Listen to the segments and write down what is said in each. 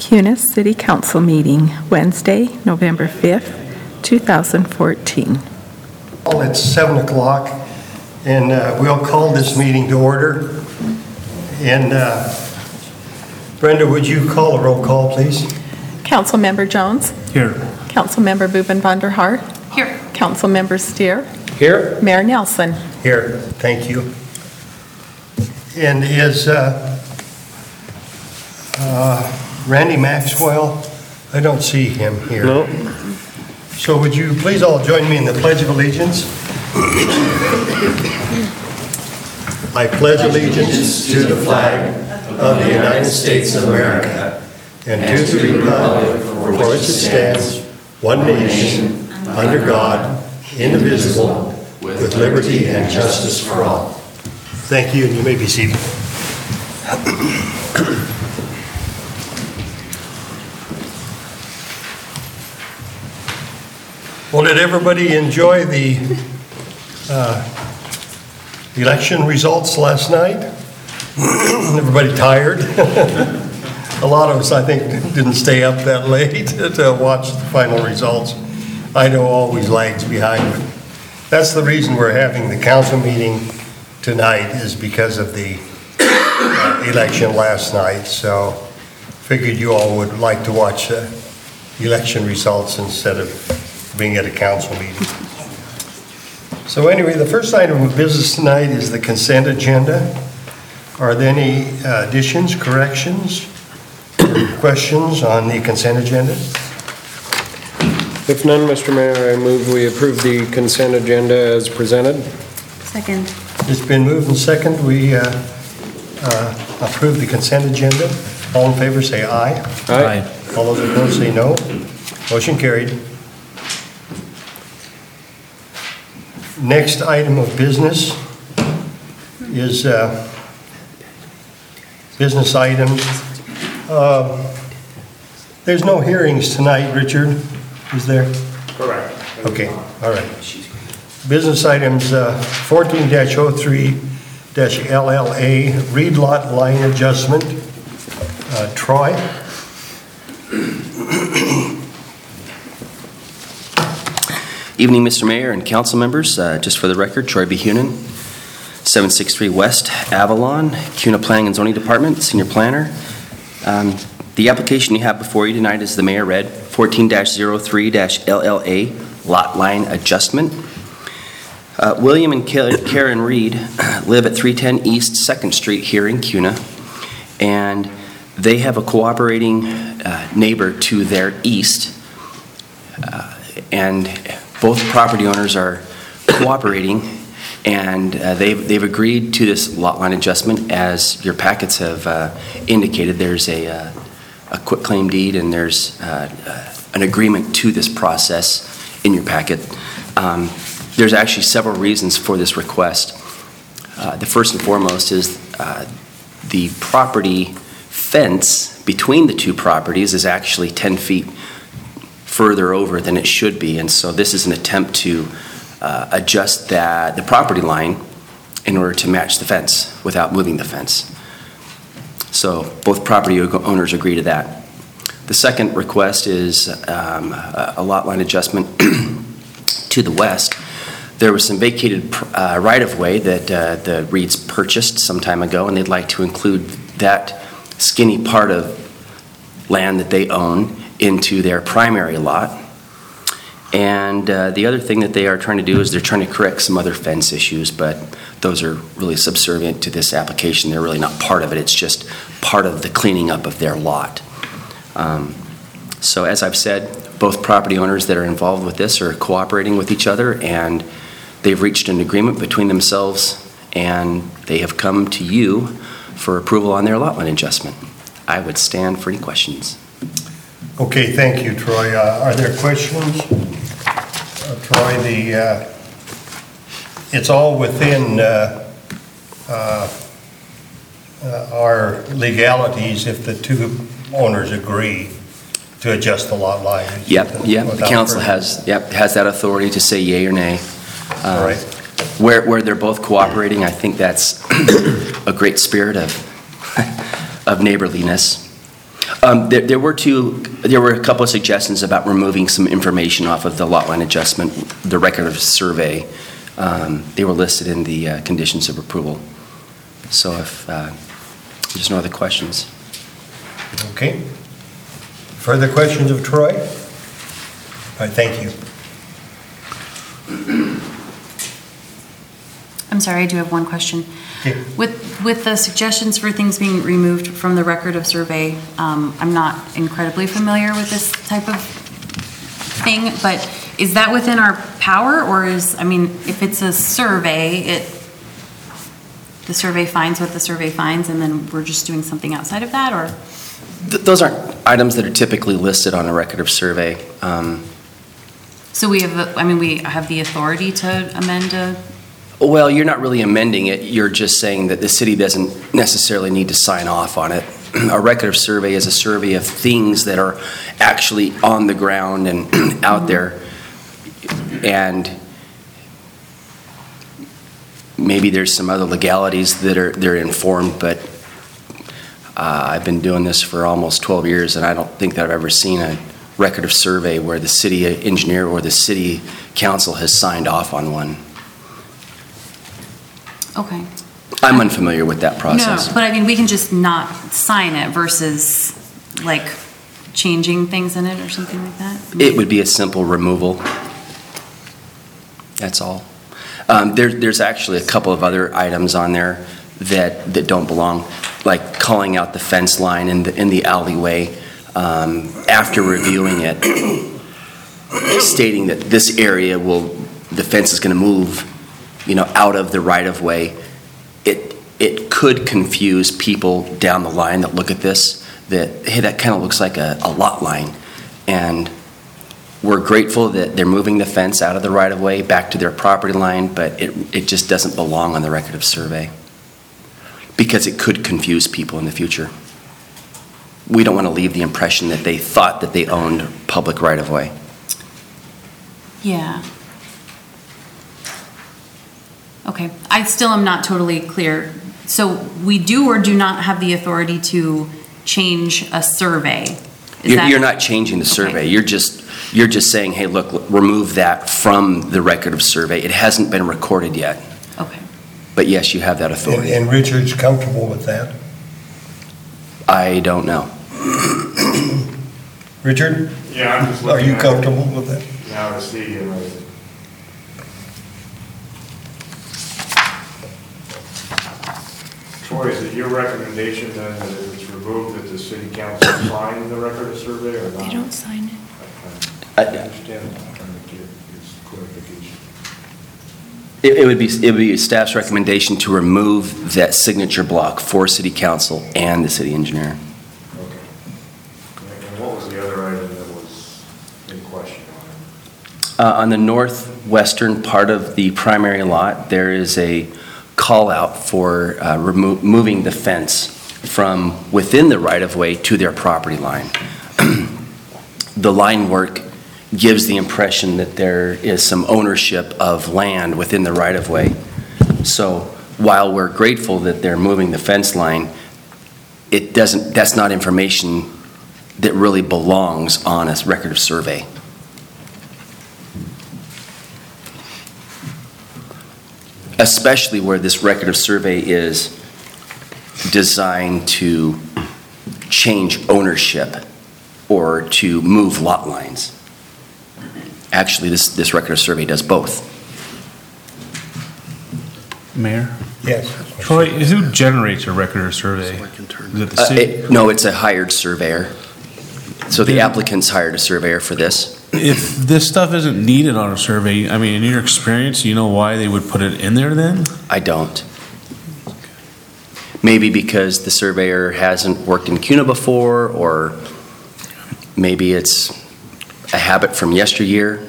CUNA City Council meeting, Wednesday, November 5th, 2014. It's 7 o'clock, and we'll call this meeting to order. And Brenda, would you call a roll call, please? Councilmember Jones? Here. Councilmember Buben van der Hart? Here. Councilmember Steer? Here. Mayor Nelson? Here, thank you. And is Randy Maxwell? I don't see him here. No. So would you please all join me in the Pledge of Allegiance? I pledge allegiance to the flag of the United States of America and to the republic for which it stands, one nation, under God, indivisible, with liberty and justice for all. Thank you, and you may be seated. Well, did everybody enjoy the election results last night? Everybody tired? A lot of us, I think, didn't stay up that late to watch the final results. I know always lags behind, but that's the reason we're having the council meeting tonight, is because of the election last night. So figured you all would like to watch the election results instead of being at a council meeting. So anyway, the first item of business tonight is the consent agenda. Are there any additions, corrections, or questions on the consent agenda? If none, Mr. Mayor, I move we approve the consent agenda as presented. Second. It's been moved and second. We approve the consent agenda. All in favor say aye. Aye. All those opposed say no. Motion carried. Next item of business is business items. There's no hearings tonight, Richard, is there? Correct. Okay, all right. Business items 14-03-LLA, reed lot line adjustment. Troy? Evening, Mr. Mayor and council members. Just for the record, Troy B. Hunan, 763 West Avalon, CUNA Planning and Zoning Department, Senior Planner. The application you have before you tonight is the Mayor read, 14-03-LLA, lot line adjustment. William and Karen Reed live at 310 East 2nd Street here in CUNA, and they have a cooperating neighbor to their east, and both property owners are cooperating, and they've agreed to this lot line adjustment. As your packets have indicated, there's a quitclaim deed, and there's an agreement to this process in your packet. There's actually several reasons for this request. The first and foremost is the property fence between the two properties is actually 10 feet further over than it should be, and so this is an attempt to adjust the property line in order to match the fence without moving the fence. So both property owners agree to that. The second request is a lot line adjustment to the west. There was some vacated right-of-way that the Reeds purchased some time ago, and they'd like to include that skinny part of land that they own into their primary lot. And the other thing that they are trying to do is they're trying to correct some other fence issues, but those are really subservient to this application. They're really not part of it. It's just part of the cleaning up of their lot. So as I've said, both property owners that are involved with this are cooperating with each other, and they've reached an agreement between themselves, and they have come to you for approval on their lot line adjustment. I would stand for any questions. Okay, thank you, Troy. Are there questions? Troy, it's all within our legalities if the two owners agree to adjust the lot line. Yep. The council has that authority to say yay or nay. All right. Where they're both cooperating, I think that's a great spirit of neighborliness. There were a couple of suggestions about removing some information off of the lot line adjustment, the record of survey. They were listed in the conditions of approval. So if there's no other questions. Okay. Further questions of Troy? All right, thank you. I'm sorry, I do have one question. Okay. With the suggestions for things being removed from the record of survey, I'm not incredibly familiar with this type of thing, but is that within our power, or if it's a survey, the survey finds what the survey finds, and then we're just doing something outside of that, or? Those aren't items that are typically listed on a record of survey. So we have the authority to amend a? Well, you're not really amending it. You're just saying that the city doesn't necessarily need to sign off on it. A record of survey is a survey of things that are actually on the ground and out there. And maybe there's some other legalities that they're informed, but I've been doing this for almost 12 years, and I don't think that I've ever seen a record of survey where the city engineer or the city council has signed off on one. Okay. I'm unfamiliar with that process. No, but we can just not sign it versus changing things in it or something like that? It would be a simple removal. That's all. There's actually a couple of other items on there that don't belong, like calling out the fence line in the alleyway after reviewing it, stating that this area the fence is going to move, out of the right-of-way. It could confuse people down the line that look at this, that, hey, that kind of looks like a lot line. And we're grateful that they're moving the fence out of the right-of-way back to their property line, but it just doesn't belong on the record of survey because it could confuse people in the future. We don't want to leave the impression that they thought that they owned public right-of-way. Yeah. Okay, I still am not totally clear. So we do or do not have the authority to change a survey? You're not changing the survey. Okay. You're just saying, hey, look, remove that from the record of survey. It hasn't been recorded yet. Okay. But yes, you have that authority. And Richard's comfortable with that? I don't know. Richard? Yeah, I'm just Are looking you at comfortable with that? it now to see, Troy, is it your recommendation then that if it's removed, that the city council sign the record of survey or not? They don't sign it. I understand that. I'm trying to get this clarification. It would be staff's recommendation to remove that signature block for city council and the city engineer. Okay. And what was the other item that was in question on it? On the northwestern part of the primary lot, there is a call out for moving the fence from within the right-of-way to their property line. The line work gives the impression that there is some ownership of land within the right-of-way. So while we're grateful that they're moving the fence line, that's not information that really belongs on a record of survey. Especially where this record of survey is designed to change ownership or to move lot lines. Actually, this record of survey does both. Mayor? Yes. Troy, who generates a record or survey? Is it the city? No, it's a hired surveyor. So the applicant's hired a surveyor for this. If this stuff isn't needed on a survey, in your experience, you know why they would put it in there then? I don't. Maybe because the surveyor hasn't worked in CUNA before, or maybe it's a habit from yesteryear.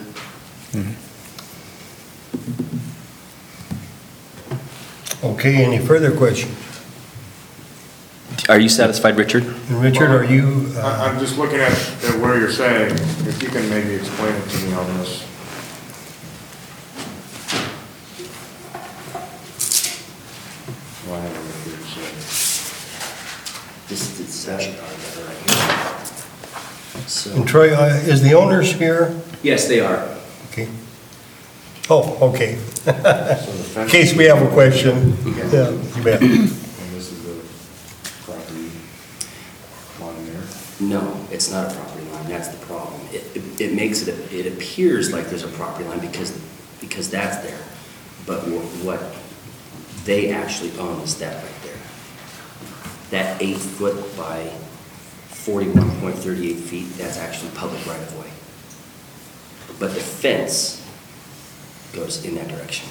Okay, any further questions? Are you satisfied, Richard? And Richard, are you, I'm just looking at where you're saying, if you can maybe explain it to me on this. Well, I have it here, so. that? So, And Troy, is the owners here? yes, they are. Okay. Oh, okay. So the In fence. case we have a question. Yeah, you bet. And this is the property line there. No, it's not a property line, that's the problem. It makes it, it appears like there's a property line because that's there. But what they actually own is that right there. That 8 foot by 41.38 feet, that's actually public right of way. But the fence goes in that direction.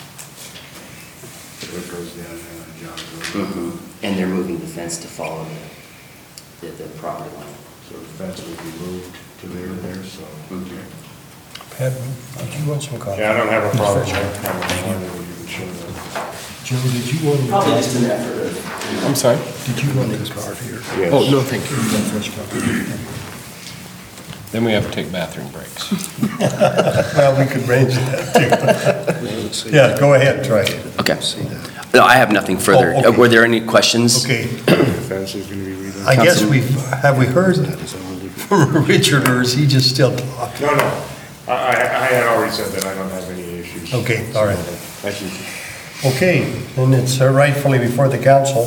So it goes down there on John's Road. And they're moving the fence to follow the property line. So the fence would be moved to there, so. Pat, did you want some coffee? Yeah, I don't have a problem with that. I wanted you to show that. Joe, did you want? Probably just an effort of. I'm sorry? Did you want this card here? Yes. Oh, no, thank you. Fresh coffee. Then we have to take bathroom breaks. Well, we could arrange that too. Yeah, go ahead, Troy. Okay. No, I have nothing further. Oh, okay. Were there any questions? Okay, The fence is gonna be redone. I guess Councilman. have we heard from Richard, or is he just still talking? No. I had already said that I don't have any issues. Okay, all right. Thank you. Okay, and it's rightfully before the council.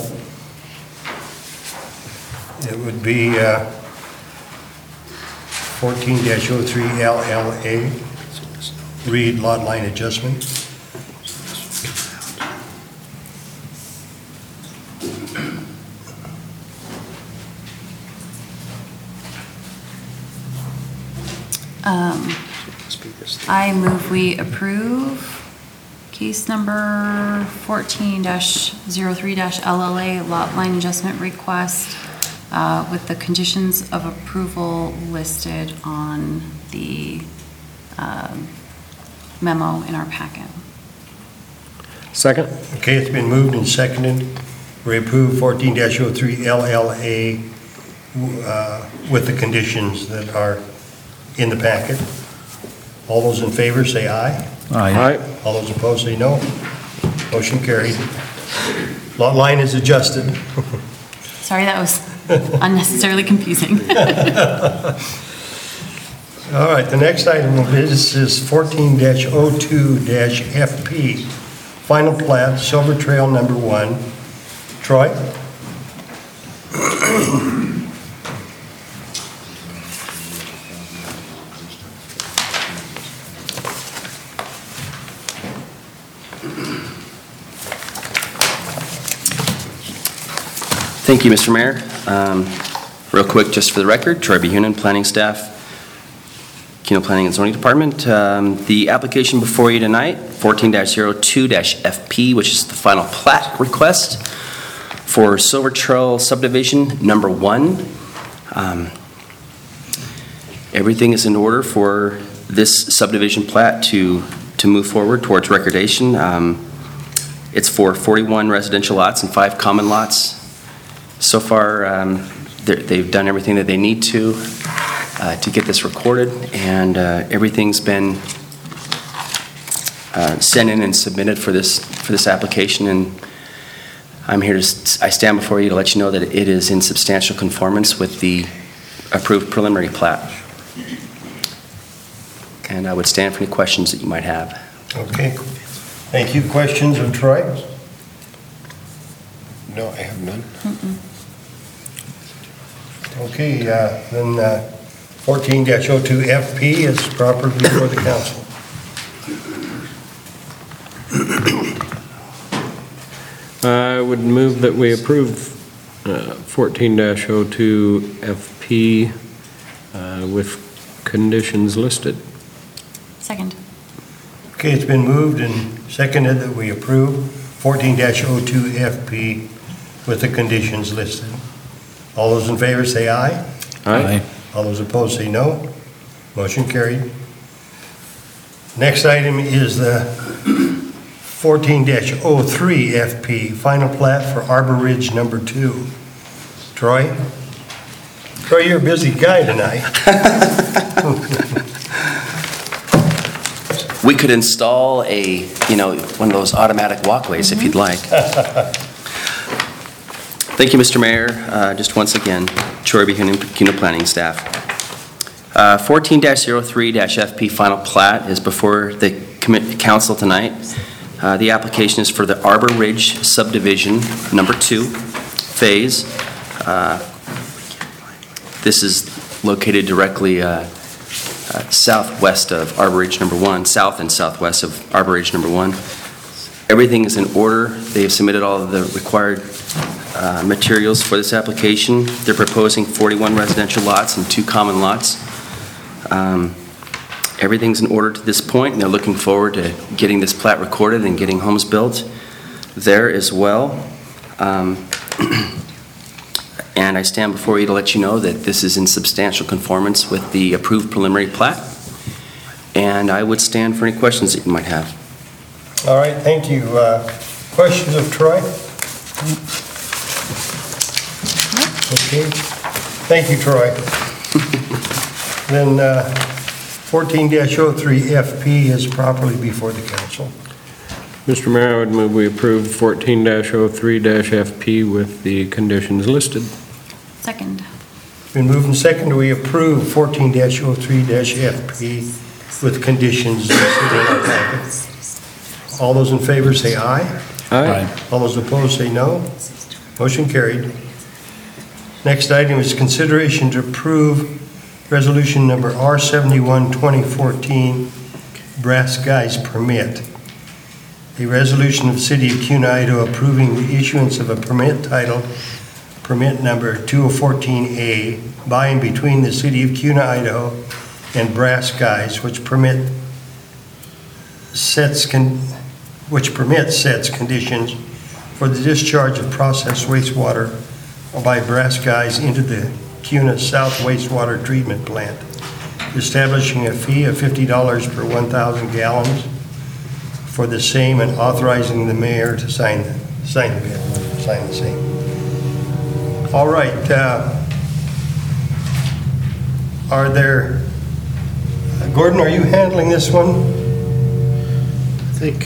It would be 14-03 LLA, read lot line adjustment. I move we approve case number 14-03-LLA lot line adjustment request with the conditions of approval listed on the memo in our packet. Second? Okay, it's been moved and seconded. We approve 14-03 LLA with the conditions that are in the packet. All those in favor say aye. Aye. All those opposed say no. Motion carried. Lot line is adjusted. Sorry, that was unnecessarily confusing. All right, the next item of business is 14-02-FP, final plat, Silver Trail Number 1. Troy? Thank you, Mr. Mayor. Real quick, just for the record, Troy B. Hoonan, planning staff, Keno Planning and Zoning Department. The application before you tonight, 14-02-FP, which is the final plat request for Silver Trail Subdivision Number 1. Everything is in order for this subdivision plat to move forward towards recordation. It's for 41 residential lots and 5 common lots. So far, they've done everything that they need to get this recorded, and everything's been sent in and submitted for this application. And I'm here I stand before you to let you know that it is in substantial conformance with the approved preliminary plat. And I would stand for any questions that you might have. Okay. Thank you. Questions of Troy? No, I have none. Okay, then 14-02-FP is proper before the council. I would move that we approve 14-02-FP with conditions listed. Second. Okay, it's been moved and seconded that we approve 14-02-FP with the conditions listed. All those in favor say aye. Aye. All those opposed say no. Motion carried. Next item is the 14-03-FP, final plat for Arbor Ridge Number 2. Troy? Troy, you're a busy guy tonight. We could install one of those automatic walkways if you'd like. Thank you, Mr. Mayor. Just once again, Troy B. Kino Planning staff. 14-03-FP final plat is before the council tonight. The application is for the Arbor Ridge subdivision, number 2, phase. This is located directly southwest of Arbor Ridge number 1, south and southwest of Arbor Ridge number 1. Everything is in order. They have submitted all of the required materials for this application. They're proposing 41 residential lots and 2 common lots. Everything's in order to this point, and they're looking forward to getting this plat recorded and getting homes built there as well. And I stand before you to let you know that this is in substantial conformance with the approved preliminary plat. And I would stand for any questions that you might have. All right, thank you. Questions of Troy? Okay, thank you, Troy. Then 14-03-FP is properly before the council. Mr. Mayor, I would move we approve 14-03-FP with the conditions listed. Second. Been moved and seconded, we approve 14-03-FP with conditions listed in our packet. All those in favor say aye. Aye. All those opposed say no. Motion carried. Next item is consideration to approve resolution number R71 2014 Brass Guys Permit. A resolution of the City of Kuna, Idaho approving the issuance of a permit titled permit number 2014A by and between the City of Kuna, Idaho and Brass Guys, which sets conditions for the discharge of processed wastewater by Brass Guys into the Kuna South Wastewater Treatment Plant, establishing a fee of $50 per 1,000 gallons for the same and authorizing the mayor to sign the same. All right. Gordon, are you handling this one? I think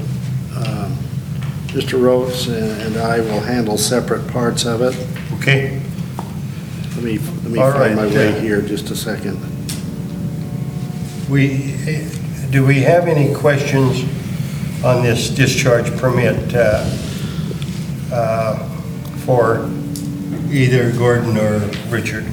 Mr. Rhodes and I will handle separate parts of it. Okay. Let me All find my right, way here just a second. Do we have any questions on this discharge permit for either Gordon or Richard?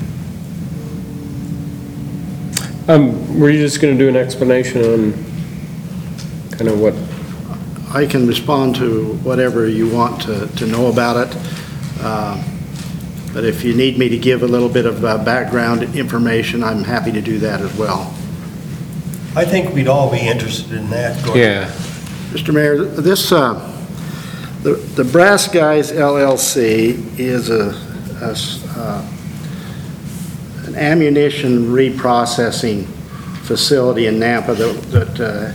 Were you just going to do an explanation on kind of what? I can respond to whatever you want to know about it. But if you need me to give a little bit of background information, I'm happy to do that as well. I think we'd all be interested in that, Gordon. Yeah. Mr. Mayor, this the Brass Guys LLC is an ammunition reprocessing facility in Nampa that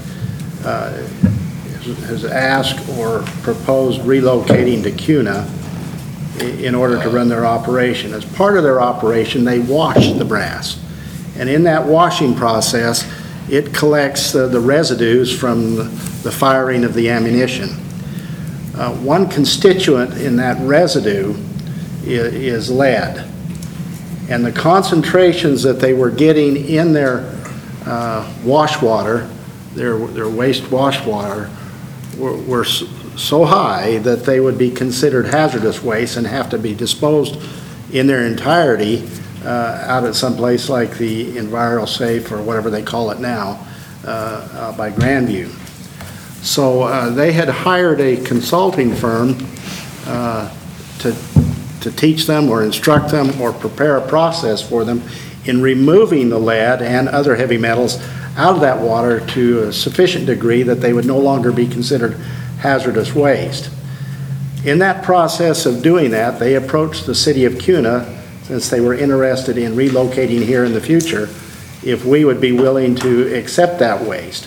has asked or proposed relocating to Kuna in order to run their operation. As part of their operation, they wash the brass. And in that washing process, it collects the residues from the firing of the ammunition. One constituent in that residue is lead. And the concentrations that they were getting in their wash water, their waste wash water, were so high that they would be considered hazardous waste and have to be disposed in their entirety out at some place like the EnviroSafe or whatever they call it now by Grandview. So they had hired a consulting firm to teach them or instruct them or prepare a process for them in removing the lead and other heavy metals out of that water to a sufficient degree that they would no longer be considered hazardous waste. In that process of doing that, they approached the City of Kuna, since they were interested in relocating here in the future, if we would be willing to accept that waste.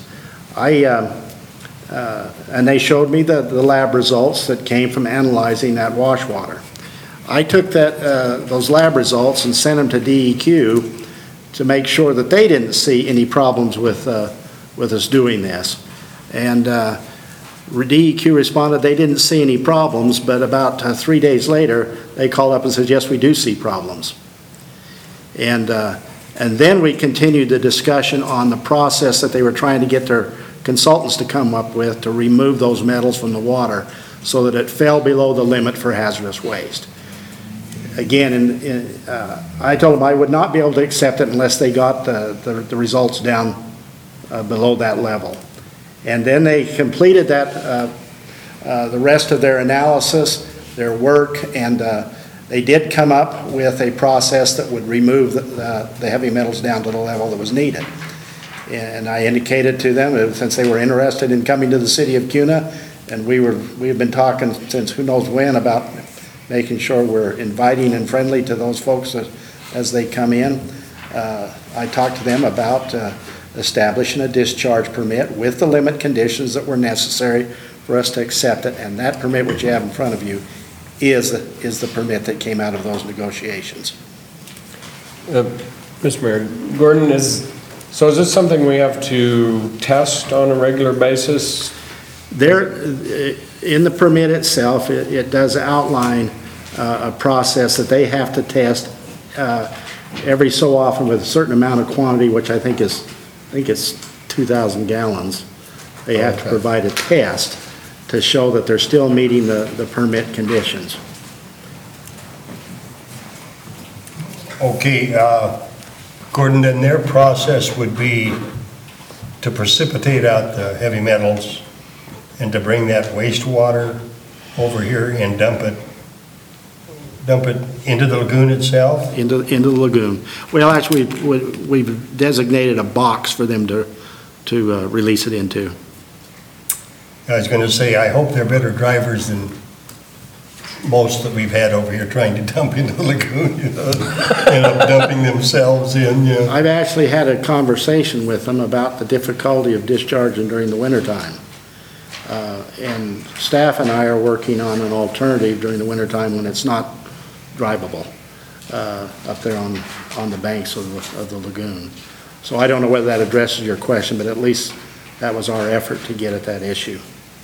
And they showed me the lab results that came from analyzing that wash water. I took those lab results and sent them to DEQ to make sure that they didn't see any problems with us doing this. And DEQ responded they didn't see any problems, but about 3 days later, they called up and said, yes, we do see problems. And then we continued the discussion on the process that they were trying to get their consultants to come up with to remove those metals from the water so that it fell below the limit for hazardous waste. Again, I told them I would not be able to accept it unless they got the results down below that level. And then they completed that, the rest of their analysis, their work, and they did come up with a process that would remove the heavy metals down to the level that was needed. And I indicated to them that since they were interested in coming to the city of Kuna, and we've been talking since who knows when about making sure we're inviting and friendly to those folks as they come in. I talked to them about establishing a discharge permit with the limit conditions that were necessary for us to accept it, and that permit which you have in front of you is the permit that came out of those negotiations. Mr. Mayor, Gordon, so is this something we have to test on a regular basis? There, in the permit itself, it does outline a process that they have to test every so often with a certain amount of quantity, which I think it's 2,000 gallons. They have to provide a test to show that they're still meeting the permit conditions. Okay, Gordon, then their process would be to precipitate out the heavy metals and to bring that wastewater over here and dump it into the lagoon itself? Into the lagoon. Well, actually, we've designated a box for them to release it into. I was going to say, I hope they're better drivers than most that we've had over here trying to dump into the lagoon, end up dumping themselves in, I've actually had a conversation with them about the difficulty of discharging during the wintertime. And staff and I are working on an alternative during the wintertime when it's not drivable up there on the banks of the lagoon. So I don't know whether that addresses your question, but at least that was our effort to get at that issue.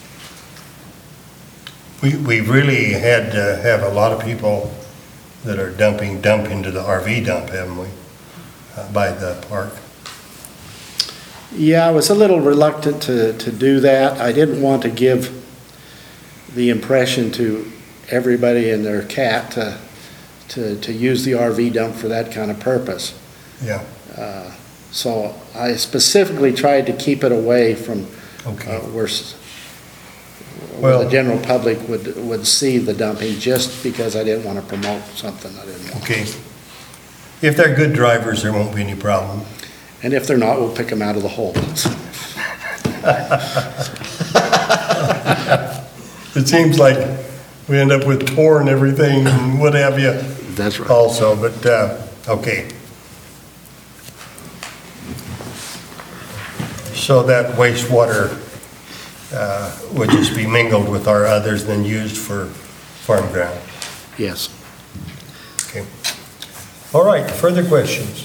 We've really had to have a lot of people that are dump into the RV dump, haven't we, by the park? Yeah, I was a little reluctant to do that. I didn't want to give the impression to everybody and their cat to use the RV dump for that kind of purpose. Yeah. So I specifically tried to keep it away from where the general public would see the dumping, just because I didn't want to promote something I didn't want. Okay. If they're good drivers, there won't be any problem. And if they're not, we'll pick them out of the hole. It seems like we end up with torn everything and what have you. That's right. Also, but, okay. So that wastewater would just be mingled with our others, then used for farm ground. Yes. Okay. All right, further questions?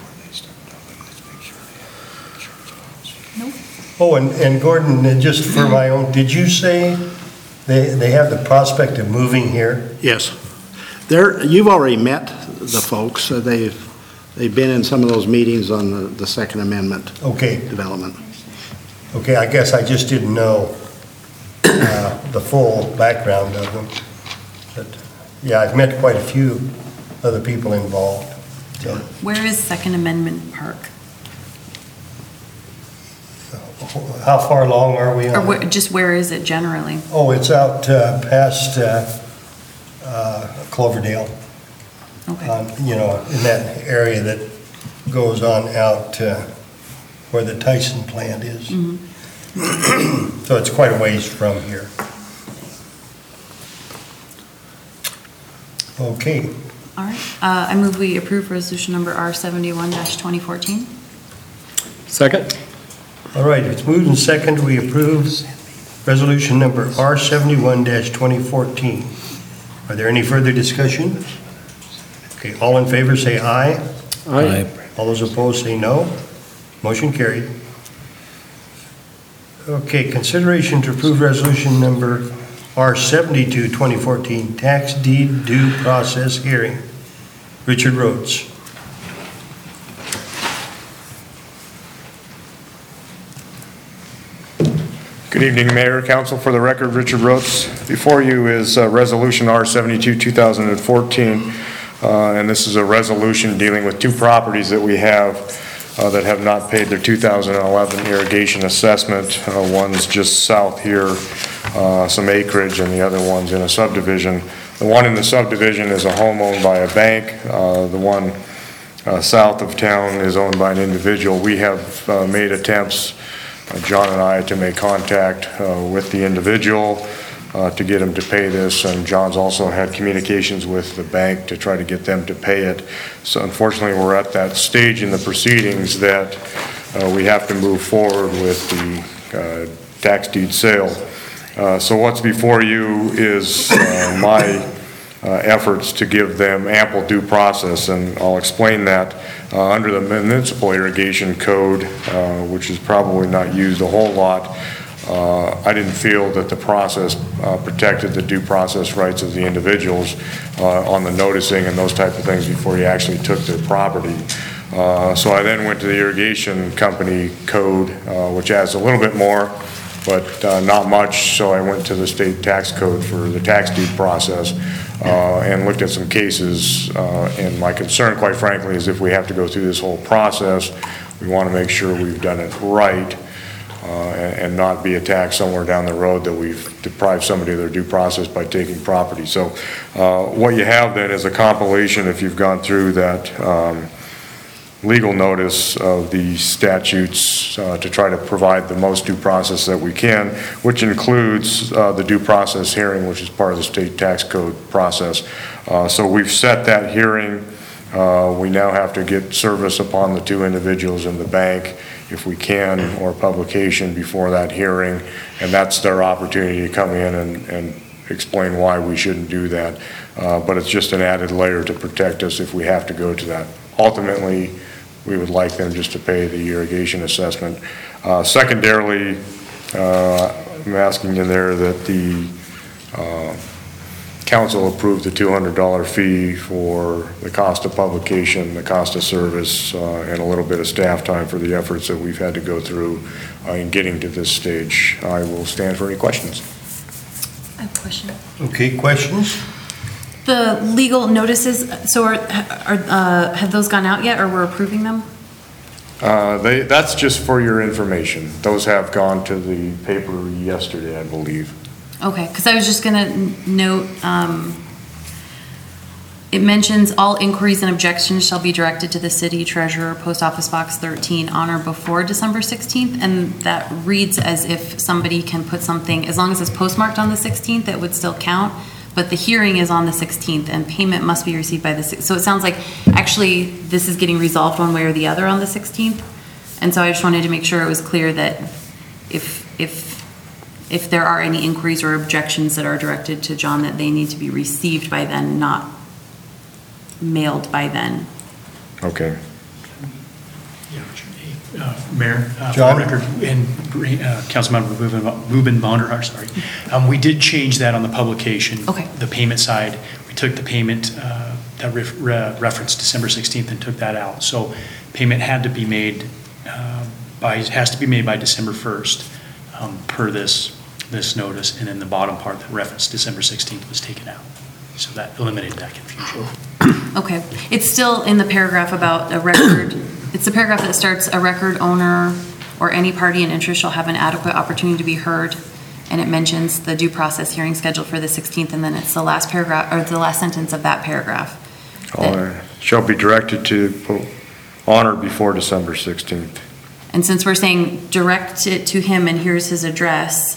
Oh, and Gordon, just for my own, did you say they have the prospect of moving here? Yes. You've already met the folks. They've been in some of those meetings on the Second Amendment development. Okay, I guess I just didn't know the full background of them. But, yeah, I've met quite a few other people involved. So. Where is Second Amendment Park? How far along are we on? Or just where is it generally? Oh, it's out past Cloverdale. Okay. In that area that goes on out where the Tyson plant is. Mm-hmm. So it's quite a ways from here. Okay. All right. I move we approve resolution number R71-2014. Second? All right, it's moved and second, we approve resolution number R71-2014. Are there any further discussion? Okay, all in favor say aye. Aye. All those opposed say no. Motion carried. Okay, consideration to approve resolution number R72, 2014, tax deed due process hearing. Richard Rhodes. Good evening, Mayor, Council. For the record, Richard Rhodes. Before you is Resolution R72, 2014, and this is a resolution dealing with two properties that we have that have not paid their 2011 irrigation assessment. One's just south here, some acreage, and the other one's in a subdivision. The one in the subdivision is a home owned by a bank. The one south of town is owned by an individual. We have made attempts, John and I, to make contact with the individual to get him to pay this, and John's also had communications with the bank to try to get them to pay it. So unfortunately, we're at that stage in the proceedings that we have to move forward with the tax deed sale. So what's before you is my efforts to give them ample due process, and I'll explain that. Under the municipal irrigation code, which is probably not used a whole lot, I didn't feel that the process protected the due process rights of the individuals on the noticing and those type of things before you actually took their property. So I then went to the irrigation company code, which adds a little bit more, but not much. So I went to the state tax code for the tax deed process and looked at some cases. And my concern, quite frankly, is if we have to go through this whole process, we want to make sure we've done it right and not be attacked somewhere down the road that we've deprived somebody of their due process by taking property. So what you have then is a compilation, if you've gone through that legal notice of the statutes to try to provide the most due process that we can, which includes the due process hearing, which is part of the state tax code process. So we've set that hearing. We now have to get service upon the two individuals in the bank, if we can, or publication before that hearing, and that's their opportunity to come in and explain why we shouldn't do that. But it's just an added layer to protect us if we have to go to that. Ultimately, we would like them just to pay the irrigation assessment. Secondarily, I'm asking in there that the council approve the $200 fee for the cost of publication, the cost of service, and a little bit of staff time for the efforts that we've had to go through in getting to this stage. I will stand for any questions. I have a question. Okay, questions? The legal notices, so have those gone out yet, or we're approving them? That's just for your information. Those have gone to the paper yesterday, I believe. Okay, because I was just going to note, it mentions all inquiries and objections shall be directed to the city treasurer, post office box 13, on or before December 16th, and that reads as if somebody can put something, as long as it's postmarked on the 16th, it would still count, but the hearing is on the 16th, and payment must be received by the 6th. So it sounds like, actually, this is getting resolved one way or the other on the 16th, and so I just wanted to make sure it was clear that if there are any inquiries or objections that are directed to John, that they need to be received by then, not mailed by then. Okay. Mayor, for John? the record, and Councilmember Boobin Vonderhaar, sorry. We did change that on the publication. Okay. The payment side, we took the payment that referenced December 16th and took that out. So payment had to be made has to be made by December 1st per this notice, and then the bottom part that referenced December 16th was taken out. So that eliminated that confusion. Okay, it's still in the paragraph about a record, it's the paragraph that starts, a record owner or any party in interest shall have an adequate opportunity to be heard, and it mentions the due process hearing scheduled for the 16th, and then it's the last paragraph, or the last sentence of that paragraph. Shall be directed to honor before December 16th. And since we're saying direct it to him and here's his address,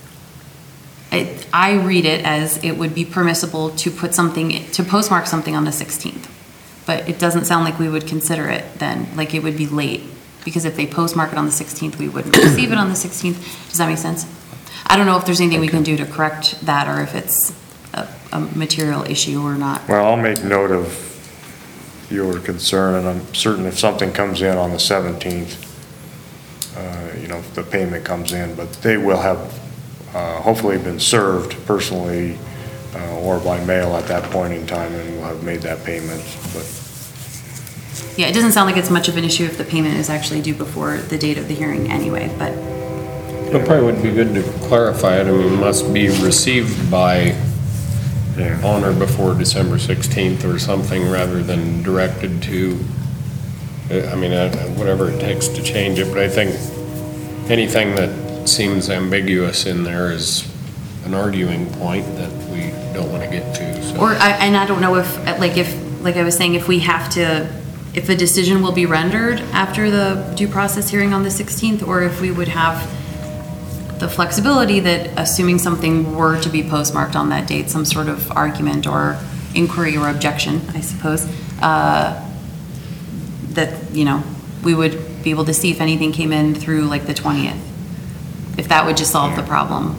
I read it as it would be permissible to put something, to postmark something on the 16th. But it doesn't sound like we would consider it then, like it would be late. Because if they postmark it on the 16th, we wouldn't receive it on the 16th. Does that make sense? I don't know if there's anything we can do to correct that, or if it's a material issue or not. Well, I'll make note of your concern, and I'm certain if something comes in on the 17th, if the payment comes in, but they will have hopefully been served personally or by mail at that point in time, and will have made that payment. But Yeah, it doesn't sound like it's much of an issue if the payment is actually due before the date of the hearing anyway, but It probably would be good to clarify it. I mean, must be received by on or before December 16th or something, rather than directed to, whatever it takes to change it. But I think anything that seems ambiguous in there is an arguing point that we don't want to get to. So. I don't know if I was saying, if we have to, if a decision will be rendered after the due process hearing on the 16th, or if we would have the flexibility that, assuming something were to be postmarked on that date, some sort of argument or inquiry or objection, I suppose, that, we would be able to see if anything came in through like the 20th, if that would just solve the problem.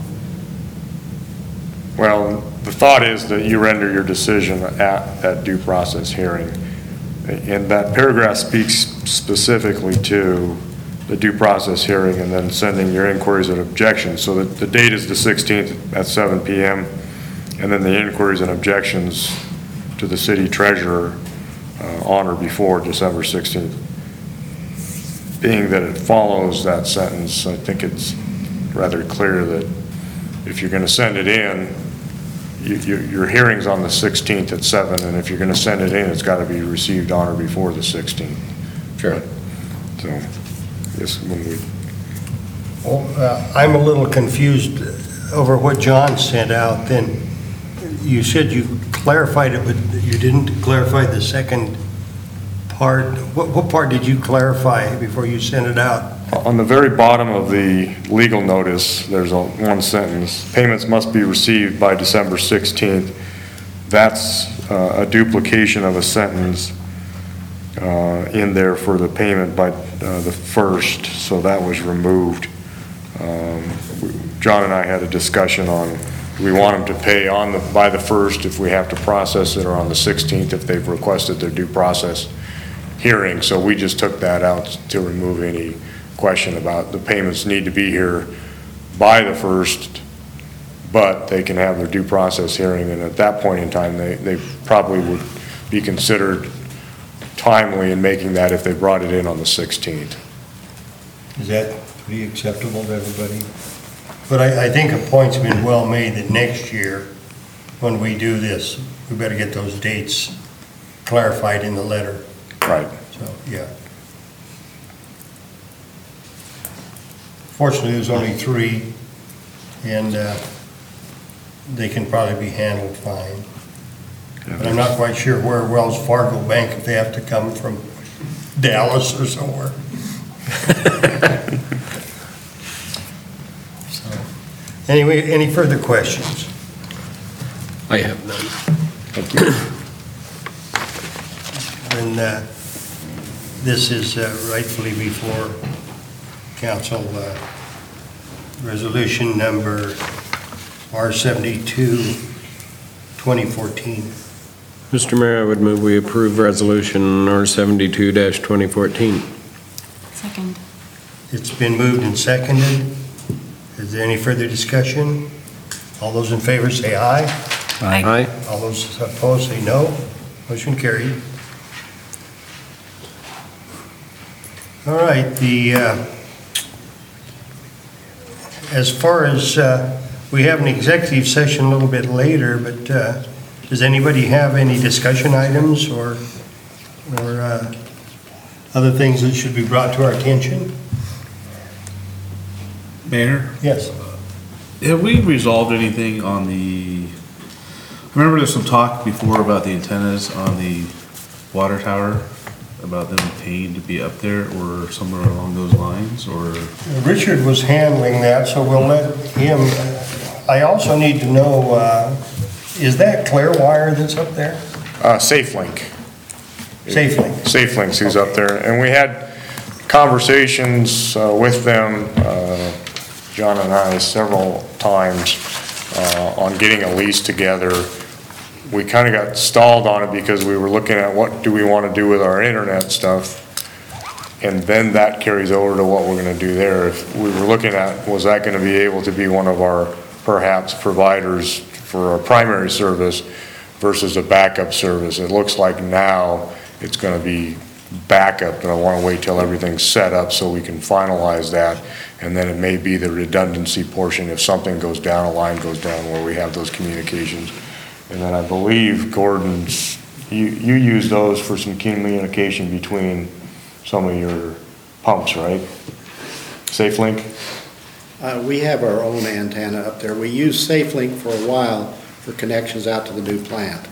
Well, the thought is that you render your decision at that due process hearing. And that paragraph speaks specifically to the due process hearing and then sending your inquiries and objections. So that the date is the 16th at 7 p.m. and then the inquiries and objections to the city treasurer on or before December 16th. Being that it follows that sentence, I think it's rather clear that if you're going to send it in, your hearing's on the 16th at 7, and if you're going to send it in, it's got to be received on or before the 16th. Sure. So, yes, when we... Well, I'm a little confused over what John sent out. Then you said you clarified it, but you didn't clarify the second part. What part did you clarify before you sent it out? On the very bottom of the legal notice, there's one sentence: payments must be received by December 16th. That's a duplication of a sentence in there for the payment by the 1st, so that was removed. John and I had a discussion on, do we want them to pay by the 1st if we have to process it, or on the 16th if they've requested their due process hearing. So we just took that out to remove any question about the payments need to be here by the 1st, but they can have their due process hearing, and at that point in time they probably would be considered timely in making that if they brought it in on the 16th. Is that pretty acceptable to everybody? But I think a point's been well made that next year, when we do this, we better get those dates clarified in the letter. Right. So, yeah. Fortunately, there's only 3, and they can probably be handled fine. But I'm not quite sure where Wells Fargo Bank, if they have to come from Dallas or somewhere. So, anyway, any further questions? I have none. Thank you. And this is rightfully before council, resolution number R-72, 2014. Mr. Mayor, I would move we approve resolution R-72-2014. Second. It's been moved and seconded. Is there any further discussion? All those in favor say aye. Aye. All those opposed say no. Motion carried. All right, as far as, we have an executive session a little bit later, but does anybody have any discussion items or other things that should be brought to our attention? Mayor, Yes. have we resolved anything on I remember there's some talk before about the antennas on the water tower, about them paying to be up there or somewhere along those lines, or? Richard was handling that, so we'll let him. I also need to know, is that Clearwire that's up there? SafeLink. SafeLink. SafeLink's who's up there, and we had conversations with them, John and I, several times on getting a lease together. We kind of got stalled on it because we were looking at what do we want to do with our internet stuff. And then that carries over to what we're gonna do there. If we were looking at, was that gonna be able to be one of our perhaps providers for our primary service versus a backup service? It looks like now it's gonna be backup, and I wanna wait till everything's set up so we can finalize that. And then it may be the redundancy portion, if something goes down, a line goes down, where we have those communications. And then I believe Gordon's, you use those for some communication between some of your pumps, right? SafeLink? We have our own antenna up there. We used SafeLink for a while for connections out to the new plant.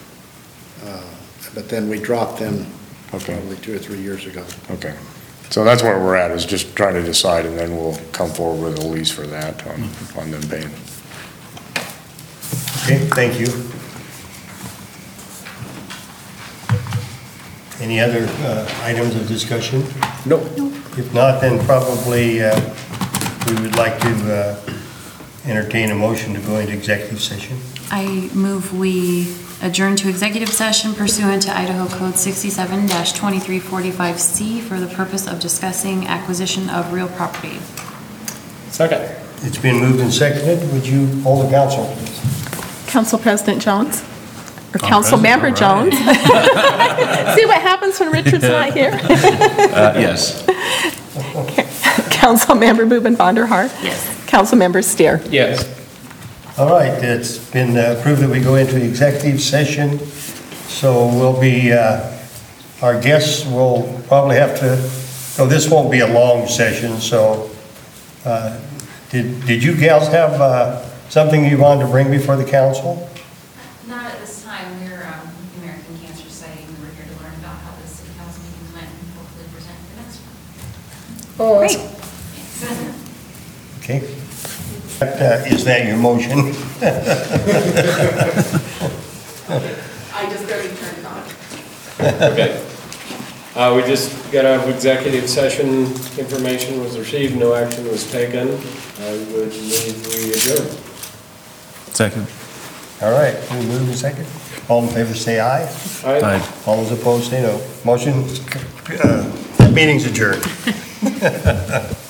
But then we dropped them probably 2 or 3 years ago. Okay. So that's where we're at, is just trying to decide, and then we'll come forward with a lease for that on them paying. Okay, thank you. Any other items of discussion? No. If not, then probably we would like to entertain a motion to go into executive session. I move we adjourn to executive session pursuant to Idaho Code 67-2345C for the purpose of discussing acquisition of real property. Second. It's been moved and seconded. Would you hold the council, please? Council President Jones? Or I'm Council present, Member all Jones? See what happens when Richard's not here? Yes. Council Member Buben van der Hart? Yes. Council Member Steer? Yes. All right, it's been approved that we go into executive session. So we'll be, our guests will probably have to, no, this won't be a long session, so did you gals have something you wanted to bring before the council? Not at this time. We're the American Cancer Society, and we're here to learn about how the city council meeting went and hopefully present the next one. Oh, Great. Thanks. Okay. Is that your motion? I just barely turned it on. Okay. We just got out of executive session, information was received, no action was taken. I would move we adjourn. Second. All right, we move in second. All in favor, say aye. Aye. All those opposed, say no. Motion, meeting's adjourned.